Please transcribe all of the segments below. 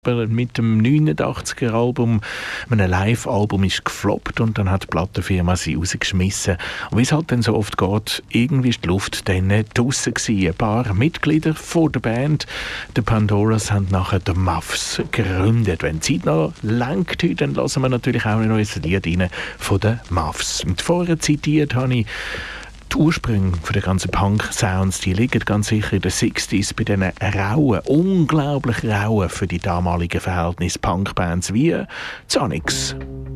mit dem 89er-Album, einem Live-Album, ist gefloppt und dann hat die Plattenfirma sie rausgeschmissen. Und wie es halt dann so oft geht, irgendwie ist die Luft dann draussen gewesen. Ein paar Mitglieder von der Band, der Pandoras, haben nachher die Muffs gegründet. Wenn die Zeit noch langt, dann lassen wir natürlich auch ein neues Lied rein von den Muffs. Und vorher zitiert habe ich die Ursprünge von der ganzen Punk-Sounds, die liegen ganz sicher in den 60s bei diesen rauen, unglaublich rauen, für die damaligen Verhältnisse Punk-Bands wie Sonics.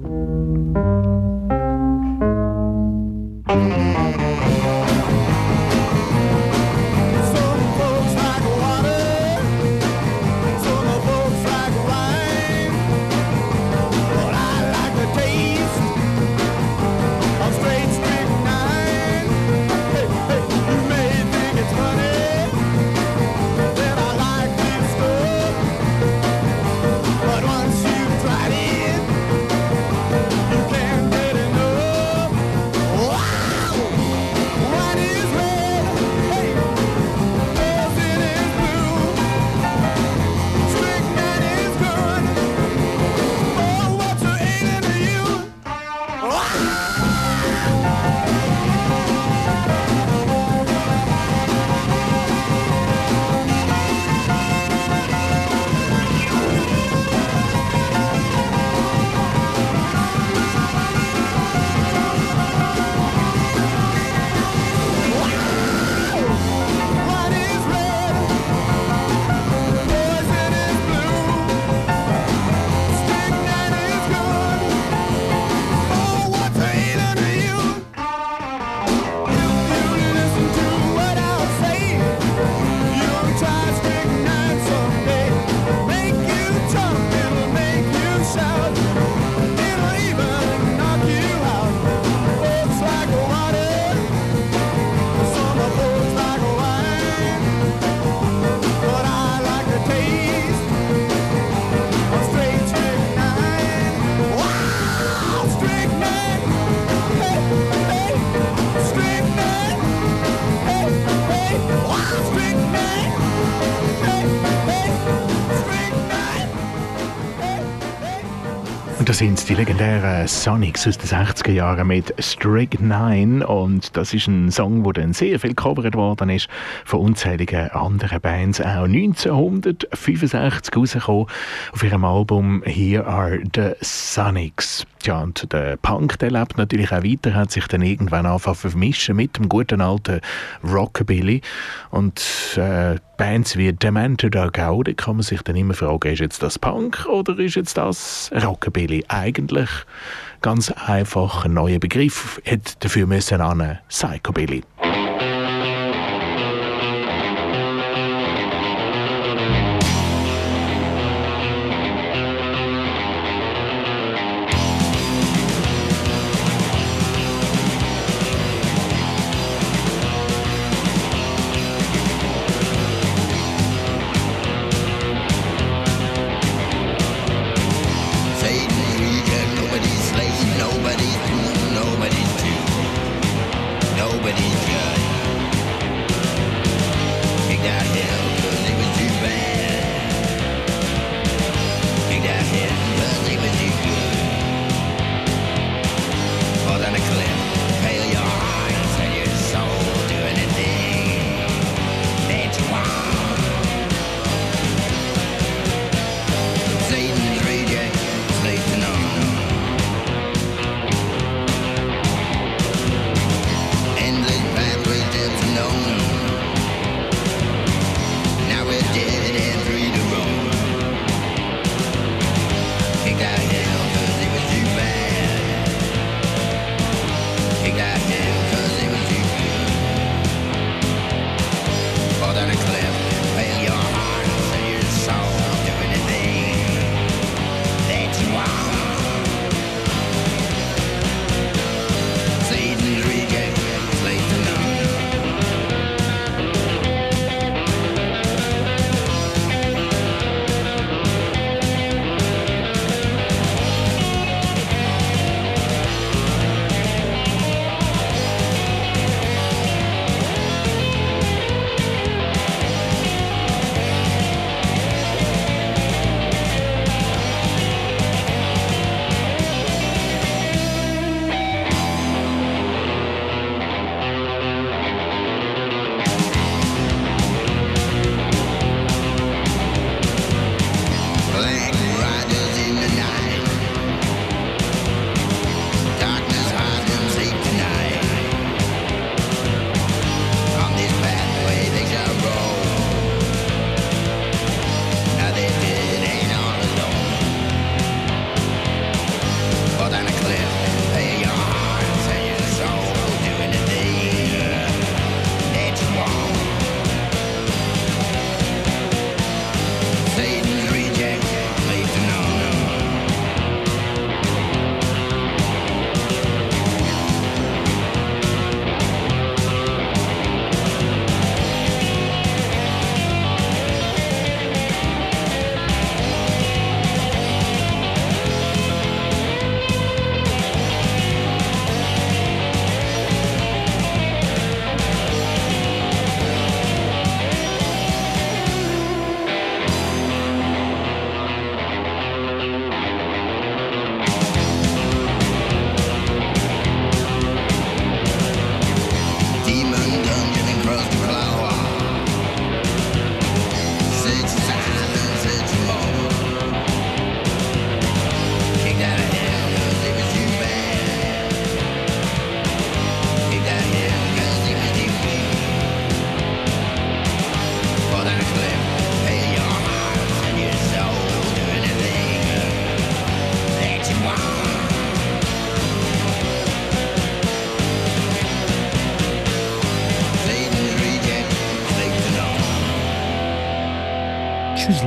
Das sind die legendären Sonics aus den 60er Jahren mit Strychnine, und das ist ein Song, der dann sehr viel gecovert worden ist von unzähligen anderen Bands, auch 1965 rausgekommen auf ihrem Album Here Are the Sonics. Ja, und der Punk, der lebt natürlich auch weiter, hat sich dann irgendwann angefangen zu vermischen mit dem guten alten Rockabilly. Und Bands wie Demented Dark, da kann man sich dann immer fragen, ist jetzt das Punk oder ist jetzt das Rockabilly? Eigentlich ganz einfach ein neuer Begriff, hätte dafür müssen an Psychobilly. Nobody's good.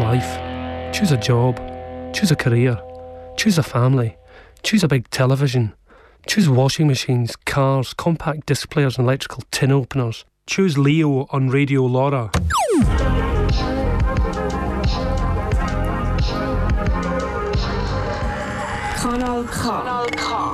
life. Choose a job. Choose a career. Choose a family. Choose a big television. Choose washing machines, cars, compact disc players and electrical tin openers. Choose Leo on Radio Laura. Kanal K.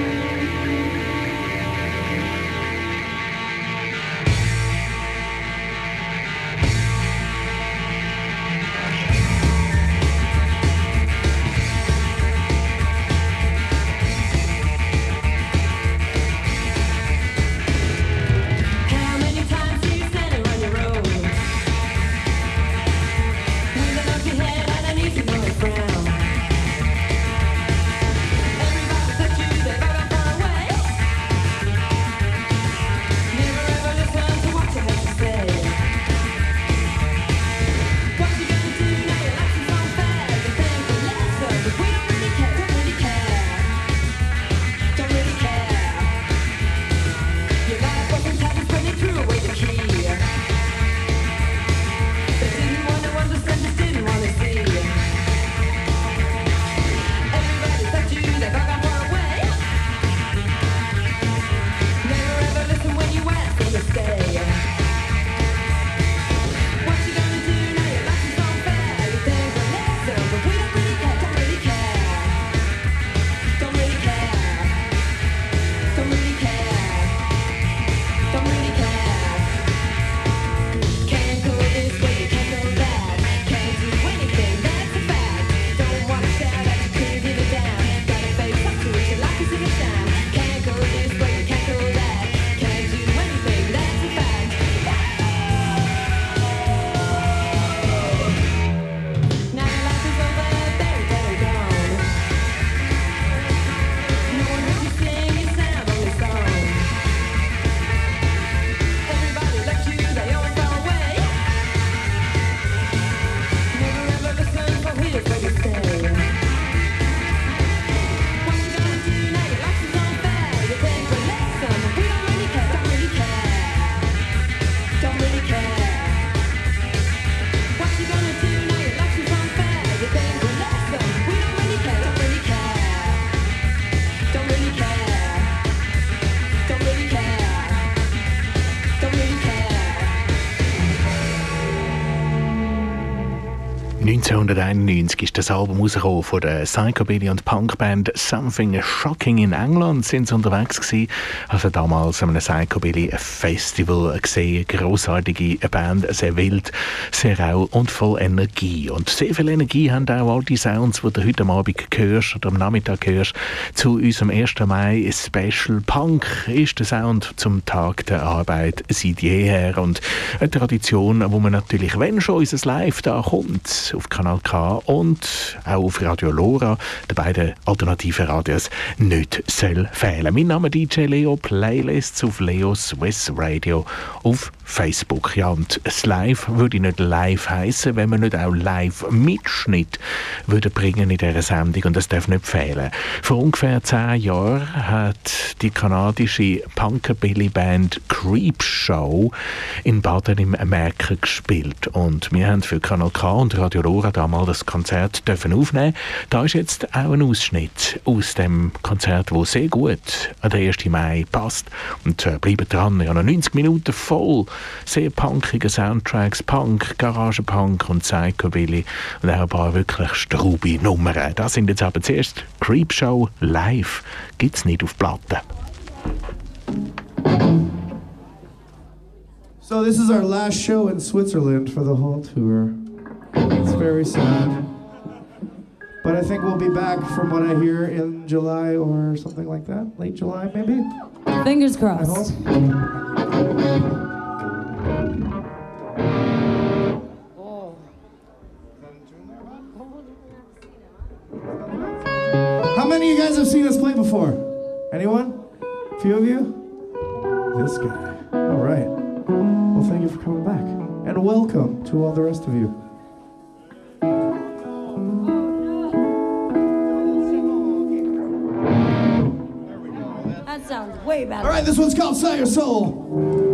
(1991) ist das Album rausgekommen von der Psychobilly- und Punkband Something Shocking. In England sind sie unterwegs gewesen, also damals an einem Psychobilly-Festival gesehen. Grossartige Band, sehr wild, sehr rau und voll Energie. Und sehr viel Energie haben auch all die Sounds, die du heute Abend hörst oder am Nachmittag hörst, zu unserem 1. Mai Special. Punk ist der Sound zum Tag der Arbeit seit jeher und eine Tradition, wo man natürlich, wenn schon unser Live da kommt, auf Kanal K und auch auf Radio Lora, den beiden alternativen Radios, nicht soll fehlen. Mein Name ist DJ Leo, Playlists auf Leo Swiss Radio auf Facebook. Ja, und das Live würde nicht live heissen, wenn wir nicht auch Live-Mitschnitt würden bringen in dieser Sendung, und das darf nicht fehlen. Vor ungefähr 10 Jahren hat die kanadische Punkabilly-Band Creepshow in Baden im Märken gespielt, und wir haben für Kanal K und Radio Lora damals das Konzert dürfen aufnehmen. Da ist jetzt auch ein Ausschnitt aus dem Konzert, wo sehr gut an den 1. Mai passt. Und bleibt dran, ja, noch 90 Minuten voll sehr punkige Soundtracks, Punk, Garagenpunk und Psychobilly und auch ein paar wirklich straube Nummern. Das sind jetzt aber zuerst Creepshow live. Gibt's nicht auf Platte. So this is our last show in Switzerland for the whole tour. It's very sad. But I think we'll be back from what I hear in July or something like that. Late July, maybe? Fingers crossed. How many of you guys have seen us play before? Anyone? A few of you? This guy. All right. Well, thank you for coming back. And welcome to all the rest of you. That sounds way better. All right, this one's called Sell Your Soul.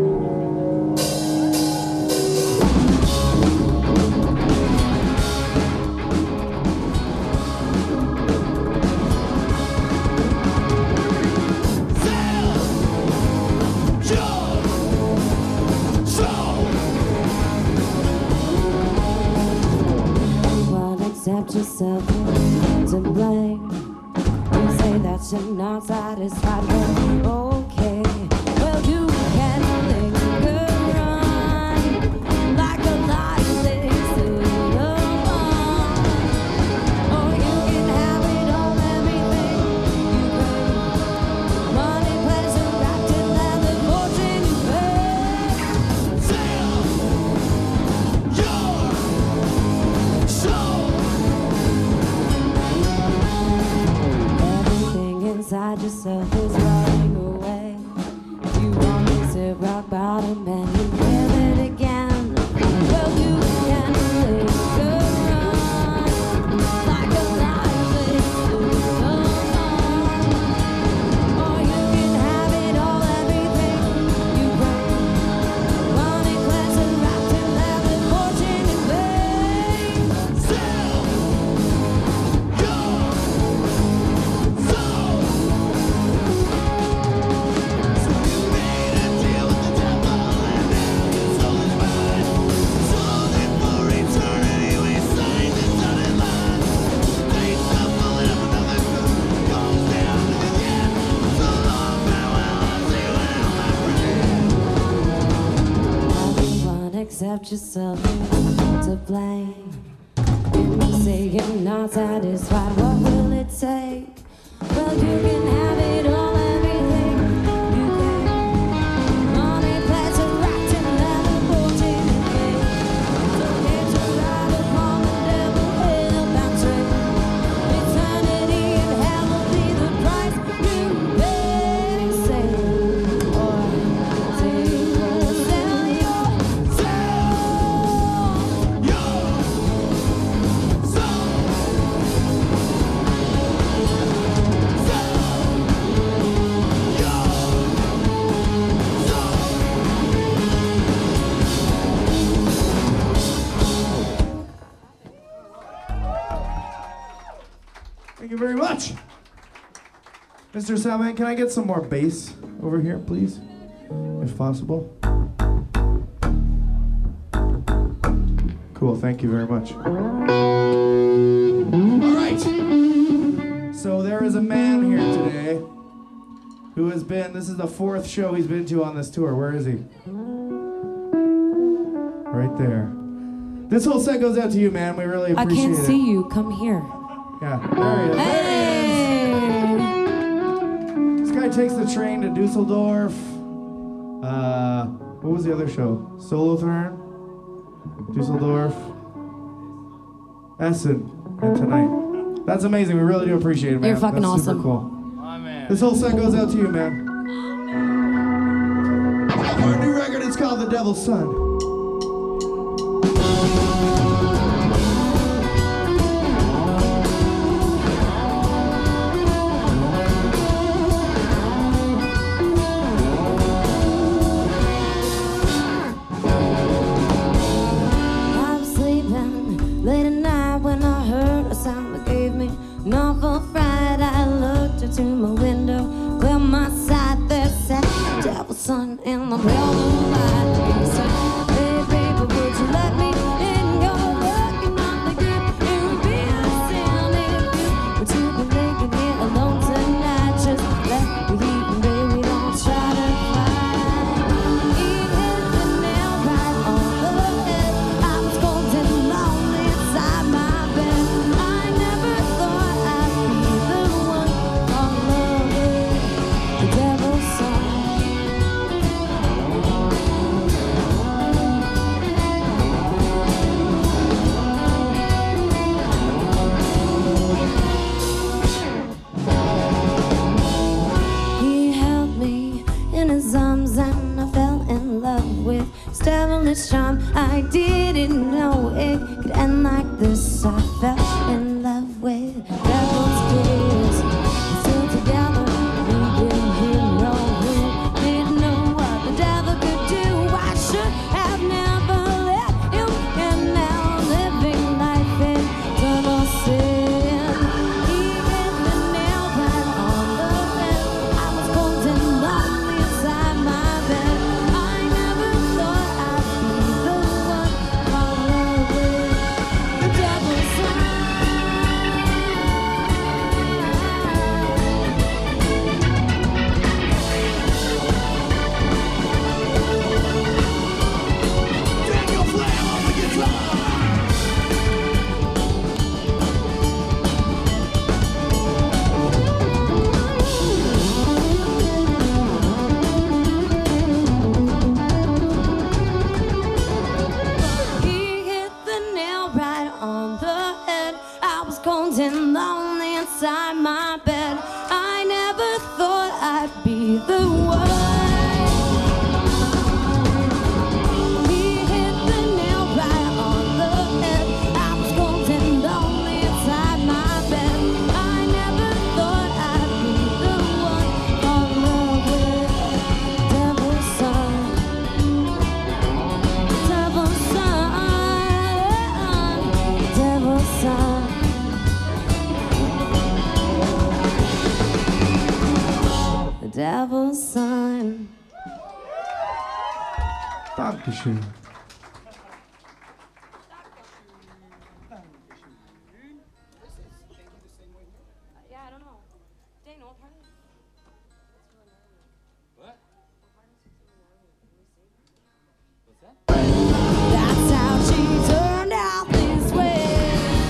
accept yourself to blame. You say that you're not satisfied, well, okay. Well, you can linger on like a lifeless alone. Or you can have it all, everything you crave. Money, pleasure, wrapped in leather, fortune you pay. Sell your soul. Everything inside yourself is rotting away. You want to hit rock bottom and you feel it again. Well, you can linger on like a lifeless alone. Or you can have it all, everything you crave. Money, pleasure, wrapped in leather, fortune and fame. Sell your soul. So you made a deal with the devil and then you sold his mind. Sold it for eternity. We signed the dotted line. They shuffle it up another coup. Goes down to the end. So long, farewell. I'll see you well, my friend. Everyone except yourself to blame. You say you're not satisfied, what will it take? Well, you can have it all, everything you can. Money, pleasure, wrapped in leather, fortune and fame. So get to ride upon the devil hell-bound train. Eternity in hell will be the price you pay. Save or take or sell your Sell your soul. Sell Thank you very much. Mr. Salman, can I get some more bass over here, please? If possible. Cool, thank you very much. All right. So there is a man here today who has been, this is the 4th show he's been to on this tour. Where is he? Right there. This whole set goes out to you, man. We really I appreciate it. can't see you. Come here. Yeah, there he is. There he is. This guy takes the train to Dusseldorf. What was the other show? Solothurn, Dusseldorf, Essen, and tonight. That's amazing. We really do appreciate it, man. You're fucking That's awesome. super cool. This whole set goes out to you, man. Our new record is called The Devil's Son. I was sleeping late at night when I heard a sound that gave me an awful fright. I looked into my window, clear my sight. There sat the devil's son in the pale moonlight. He said, "Hey baby, would you let me in? You're looking awfully good. It would be a sin if you were to be making it alone tonight. Just let me eat and baby, don't try to fight." He hit the nail right on the head. I was cold and lonely inside my bed. I never thought I'd be the one on love with the devil's son. and lonely inside my bed. I never thought I'd be the one. He hit the nail right on the head. I was cold and lonely inside my bed. I never thought I'd be the one. Fall in love with devil's son. Devil's son. Devil's son. The devil's son. Dankeschön. Yeah, I don't know. Dana, what part of That's how she turned out this way.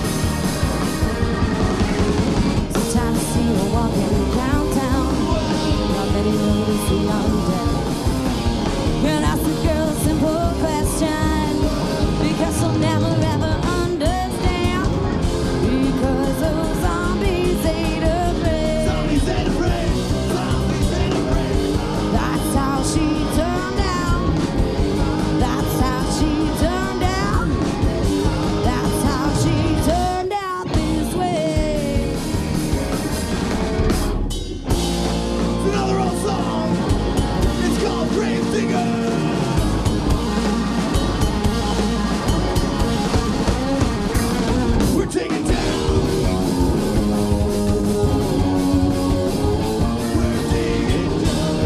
Sometimes I see her walking downtown. Not many know to see on deck. And ask the girl a simple question, because she'll never ever understand. Because those zombies ain't afraid. Zombies ain't afraid. Zombies ain't afraid. That's how she turned out. That's how she turned out. That's how she turned out this way. It's another old song. It's called Grave Digger. We're taking down. We're taking down.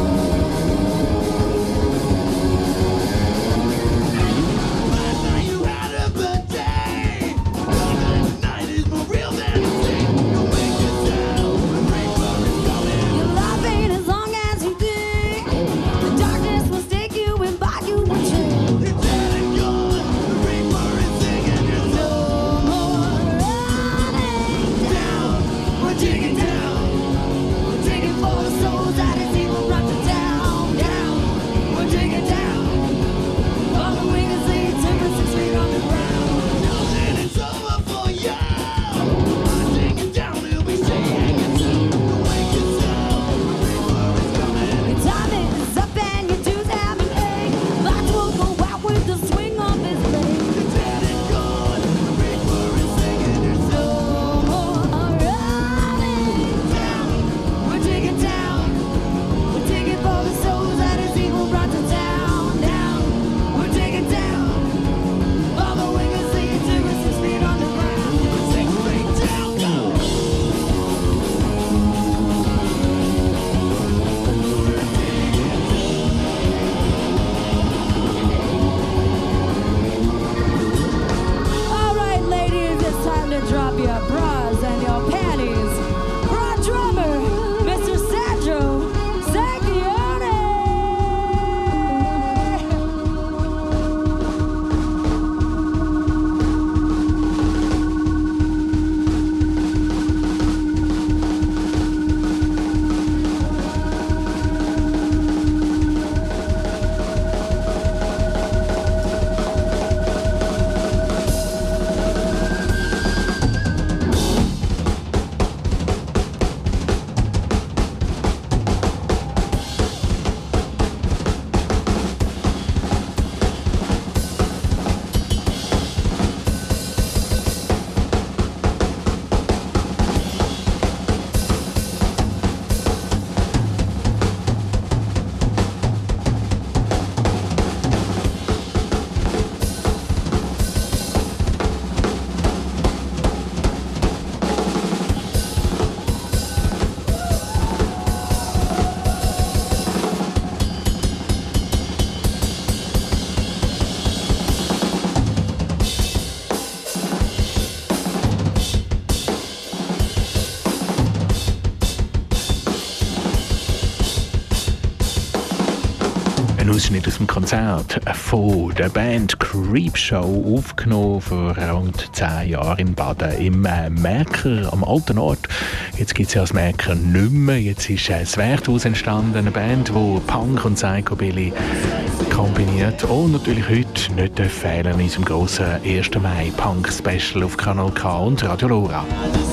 Last night you had a bad day. Tonight is more real than you think. You'll make it down. The rainbow is coming. You love ain't as long as you think. The darkness will take you and buy you a drink. It's dead and gone. The rainbow is singing. There's No more running. down. We're digging down. We're digging for the souls that is evil brought to down. Down. We're digging down. On the wings lead timber 6 feet underground. Nothing is over for you. I'm digging down. We'll be singing it soon. The wake is down. The rainbow is coming. Your time is up and your dues have been paid. Lights will go out with the swing of his blade. It's dead and gone. The rainbow is singing. There's No more running. down. We're digging down. We're digging for the souls that is evil brought to down. Down. We're digging down. All the wingers lead to us 6 feet underground. 6 feet down. Go. All right, ladies, it's time to drop your bras and your panties. For our drummer, Mr. Sandro Sanchione. Ein Ausschnitt aus dem Konzert von der Band Creepshow, aufgenommen vor rund 10 Jahren in Baden im Märker am alten Ort. Jetzt gibt es ja das Märker nicht mehr. Jetzt ist das Werthaus entstanden, eine Band, die Punk und Psychobilly kombiniert. Und natürlich heute nicht fehlen in unserem grossen 1. Mai Punk Special auf Kanal K und Radio Lora.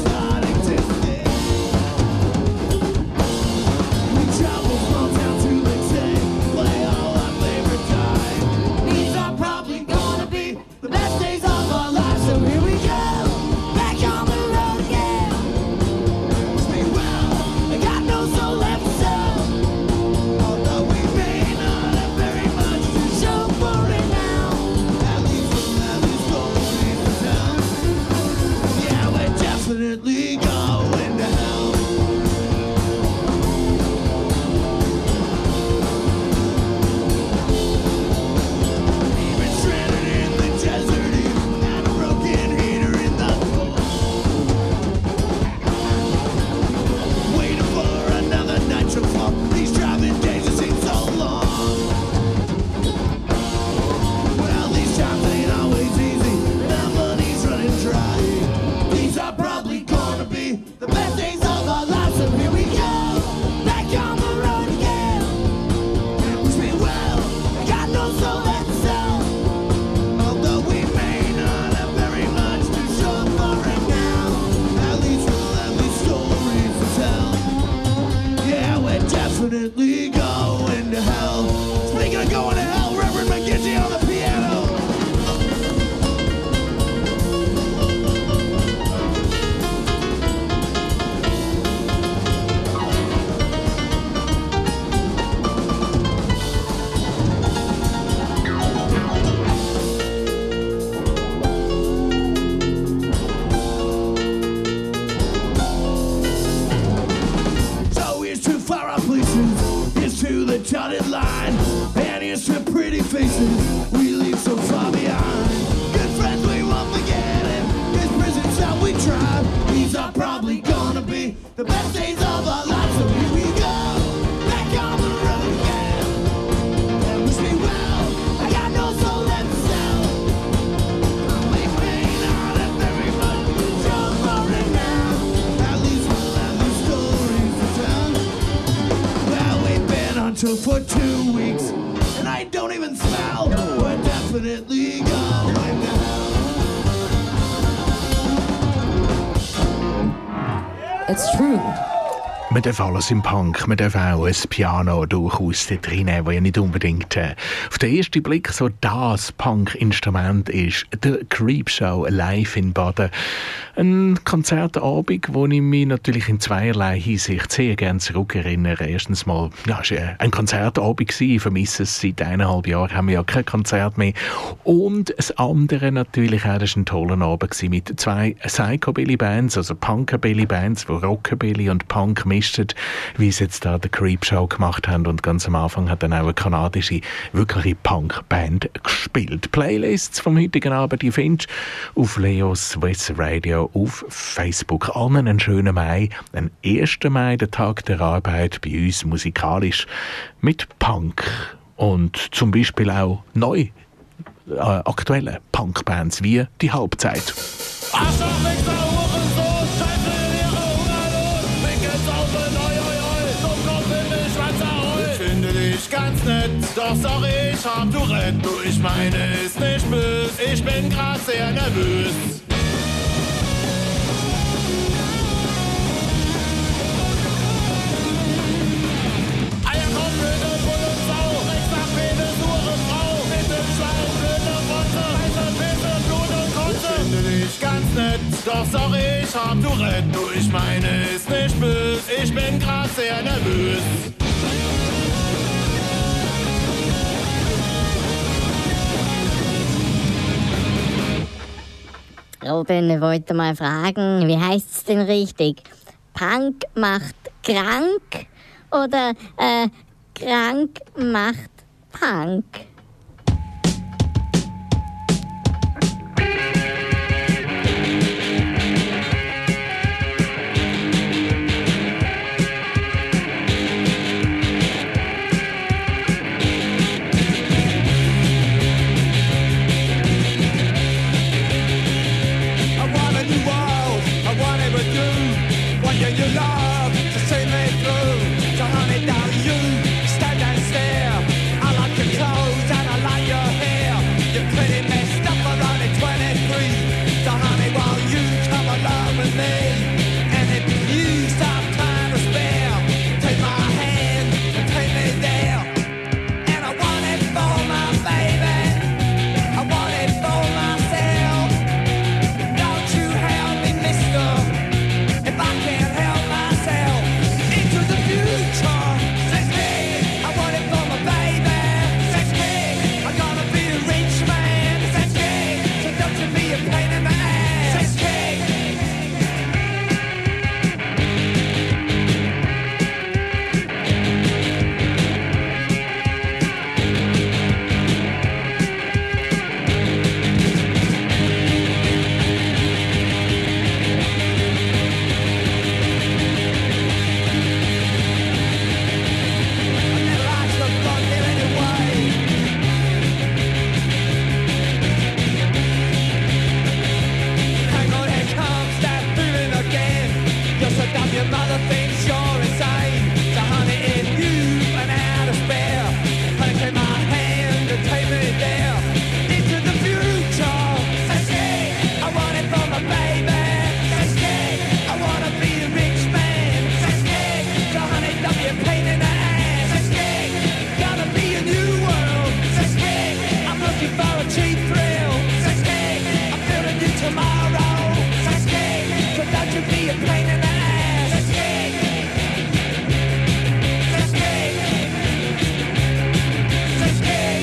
For 2 weeks, and I don't even smell. We're definitely going to hell. It's true. Man darf alles im Punk, man darf auch ein Piano durchaus dort reinnehmen, das ja nicht unbedingt auf den ersten Blick so das Punk-Instrument ist. Der Creepshow live in Baden. Ein Konzertabend, wo ich mich natürlich in zweierlei Hinsicht sehr gerne zurückerinnere. Erstens mal, ja, es war ein Konzertabend gewesen. Ich vermisse es seit 1,5 Jahren, haben wir ja kein Konzert mehr. Und das andere natürlich auch, das war ein toller Abend gewesen mit 2 Psychobilly-Bands, also Punkabilly-Bands, die Rockabilly und Punk mischen, wie sie jetzt da der Creepshow gemacht haben. Und ganz am Anfang hat dann auch eine kanadische, wirkliche Punk-Band gespielt. Playlists vom heutigen Abend, die findest du auf Leos Swiss Radio auf Facebook. Allen einen schönen Mai, den 1. Mai, der Tag der Arbeit, bei uns musikalisch mit Punk und zum Beispiel auch neu aktuellen Punkbands wie die Halbzeit. Ganz nett, doch sorry, ich hab Tourette. Du, ich meine, ist nicht böse, ich bin grad sehr nervös. Eierkopf, blöde Bulle, Sau, rechts nach Penis, Hure, Frau, mit dem Schwein, blöde Rotze, heiße Pisse, Blut und Kotze. Ich finde dich ganz nett, doch sorry, ich hab Tourette. Du, ich meine, ist nicht böse, ich bin grad sehr nervös. Robin, ich wollte mal fragen, wie heißt es denn richtig? Punk macht krank oder krank macht Punk? to be a pain in the ass. Just kick. Just kick. Just kick.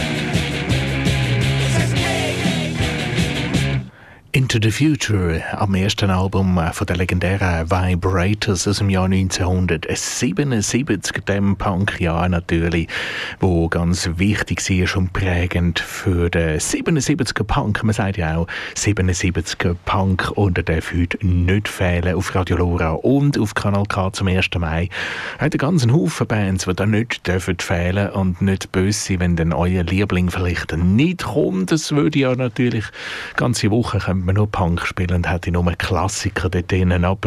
Just kick. Into the Future, am ersten Album von der legendären Vibrators aus dem Jahr 1977, dem Punkjahr natürlich, wo ganz wichtig war und prägend für den 77er Punk. Man sagt ja auch 77er Punk und der darf heute nicht fehlen auf Radio Lora und auf Kanal K zum 1. Mai. Hat einen ganzen Haufen Bands, die da nicht dürfen fehlen und nicht böse sein, wenn dann euer Liebling vielleicht nicht kommt. Das würde ja natürlich ganze Woche könnte man nur Punk spielen und hätte nur Klassiker dort drinnen ab.